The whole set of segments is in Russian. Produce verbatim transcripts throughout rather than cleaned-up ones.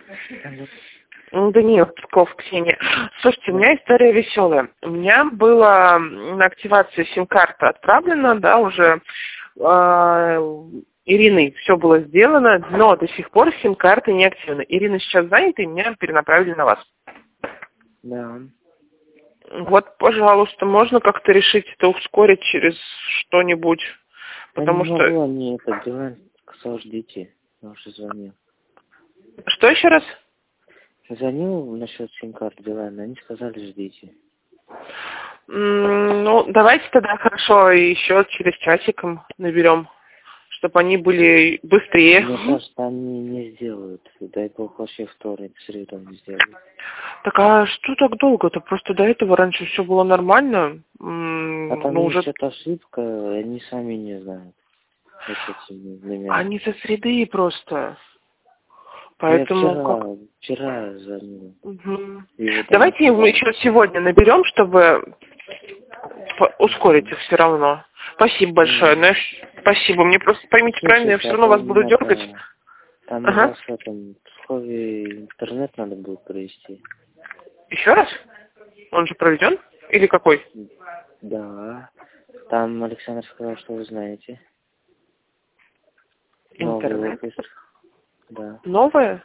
Ну, Даниил Псков, Ксения. Слушайте, у меня история веселая. У меня была на активацию сим-карта отправлена, да, уже э, Ириной все было сделано, но до сих пор сим-карта не активна. Ирина сейчас занята, и меня перенаправили на вас. Да. Вот, пожалуйста, можно как-то решить это, ускорить через что-нибудь, потому Я не что... могу, они это делают, сказал, ждите. Я уже звонил. Что еще раз? Звонил насчет сим-карт Билайн, они сказали, ждите. М, Ну, давайте тогда хорошо еще через часиком наберем, чтобы они были быстрее. Мне кажется, они не сделают. Дай бог, вообще вторник, среду не сделают. Так а что так долго-то? Просто до этого раньше все было нормально. М, А там Ну, есть уже... что-то ошибка, и они сами не знают. Вот этими номерами. Они со среды просто. Я Поэтому как... вчера, вчера звонил. Мгм. И вот они Давайте мы сказали, еще сегодня наберем, чтобы по- ускорить их все равно. Спасибо большое. ну, Ну, я ж- Спасибо. Мне просто поймите правильно, я слушайте, все а равно вас буду там дергать. это, там у Ага. вас в этом в Пскове интернет надо будет провести. Еще раз? Он же проведен? Или какой? Да. Там Александр сказал, что вы знаете. Новый Интернет. офис. Да. Новое?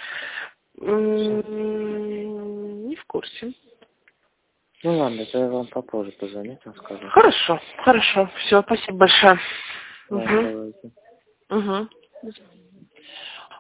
М, Не в курсе. Ну ладно, то я вам попозже позвоню, там скажу. Хорошо, хорошо. Все, спасибо большое. Ладно, Угу. давайте. Угу.